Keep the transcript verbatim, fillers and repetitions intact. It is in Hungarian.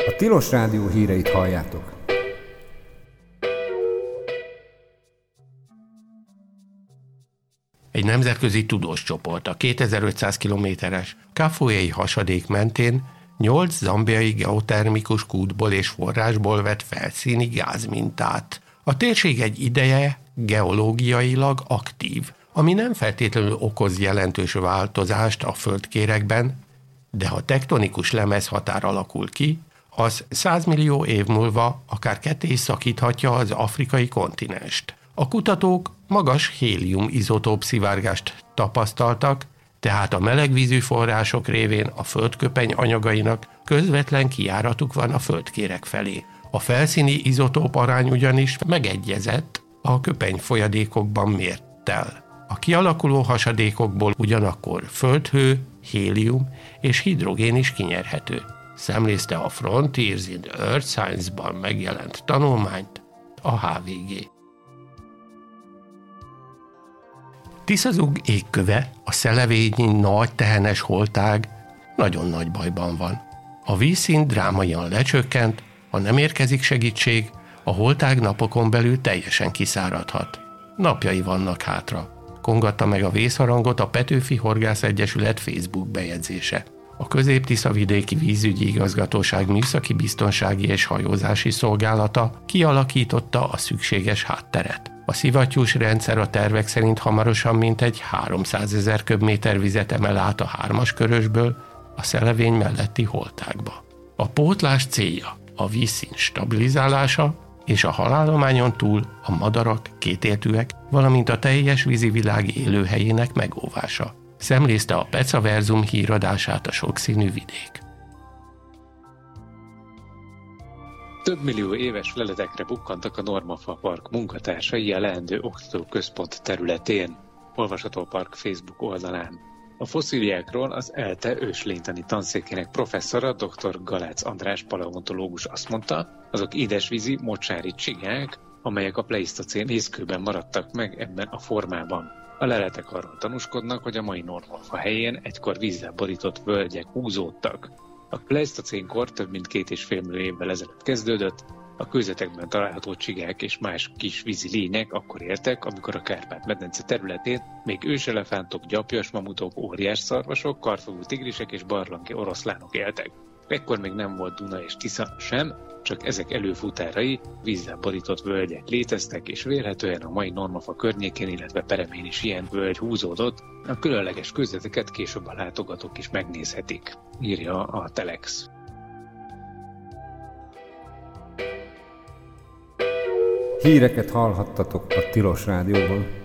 A Tilos Rádió híreit halljátok. Egy nemzetközi tudós csoport a kétezer-ötszáz kilométeres Kafuei hasadék mentén nyolc zambiai geotermikus kútból és forrásból vett felszíni gázmintát. A térség egy ideje geológiailag aktív, ami nem feltétlenül okoz jelentős változást a földkéregben, de ha tektonikus lemezhatár alakul ki, az száz millió év múlva akár ketté is szakíthatja az afrikai kontinenst. A kutatók magas hélium-izotóp szivárgást tapasztaltak, tehát a melegvízű források révén a földköpeny anyagainak közvetlen kijáratuk van a földkéreg felé. A felszíni izotóp arány ugyanis megegyezett a köpeny folyadékokban mérttel. A kialakuló hasadékokból ugyanakkor földhő, hélium és hidrogén is kinyerhető. Szemlézte a Frontiers in Earth Science-ban megjelent tanulmányt a há vé gé. Tiszazug égköve, a szelevényi nagy tehenes holtág nagyon nagy bajban van. A vízszint drámaian lecsökkent, ha nem érkezik segítség, a holtág napokon belül teljesen kiszáradhat. Napjai vannak hátra. Kongatta meg a vészharangot a Petőfi Horgász Egyesület Facebook bejegyzése. A Közép-Tiszavidéki Vízügyi Igazgatóság Műszaki Biztonsági és Hajózási Szolgálata kialakította a szükséges hátteret. A szivattyús rendszer a tervek szerint hamarosan mintegy háromszázezer köbméter vizet emel át a hármas körösből a szelevény melletti holtágba. A pótlás célja a vízszint stabilizálása és a halállományon túl a madarak, kétéltűek, valamint a teljes vízivilág élőhelyének megóvása. Szemlézte a Pecaverzum híradását a sokszínű vidék. Több millió éves leletekre bukkantak a Normafa Park munkatársai a leendő oktatóközpont területén, olvasható a park Facebook oldalán. A fosszíliákról az ELTE őslénytani tanszékének professzora dr. Galác András paleontológus azt mondta, azok édesvízi mocsári csigák, amelyek a pleisztocén mészkőben maradtak meg ebben a formában. A leletek arról tanúskodnak, hogy a mai Normafa helyén egykor vízzel borított völgyek húzódtak. A pleisztocénkor több mint két és fél millió évvel ezelőtt kezdődött, a kőzetekben található csigák és más kis vízi lények akkor éltek, amikor a Kárpát-medence területén még őselefántok, gyapjas mamutok, óriás szarvasok, karfogú tigrisek és barlangi oroszlánok éltek. Ekkor még nem volt Duna és Tisza sem, csak ezek előfutárai, vízzel borított völgyek léteztek, és vélhetően a mai Normafa környékén, illetve peremén is ilyen völgy húzódott. A különleges kőzeteket később a látogatók is megnézhetik, írja a Telex. Híreket hallhattatok a Tilos Rádióban.